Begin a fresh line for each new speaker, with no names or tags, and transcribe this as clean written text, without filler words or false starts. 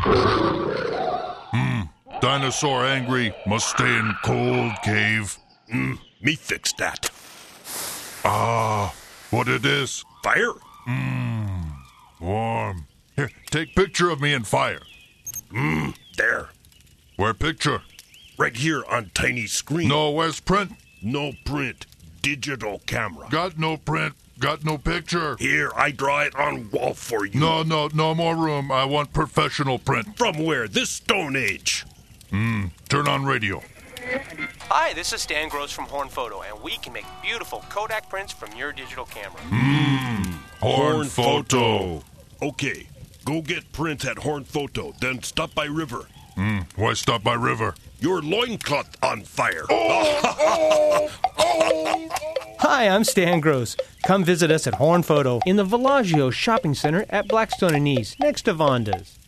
Dinosaur angry, must stay in cold cave.
Me fix that.
What it is?
Fire?
Warm. Here, take picture of me and fire.
There.
Where picture?
Right here on tiny screen.
No, where's print?
No print. Digital camera.
Got no print. Got no picture.
Here, I draw it on wall for you.
No more room. I want professional print.
From where? This Stone Age.
Turn on radio.
Hi, this is Stan Gross from Horn Photo, and we can make beautiful Kodak prints from your digital camera.
Horn Photo.
Okay, go get prints at Horn Photo, then stop by River.
Why stop by river?
Your loincloth on fire.
Hi, I'm Stan Gross. Come visit us at Horn Photo in the Villaggio Shopping Center at Blackstone and East, next to Vonda's.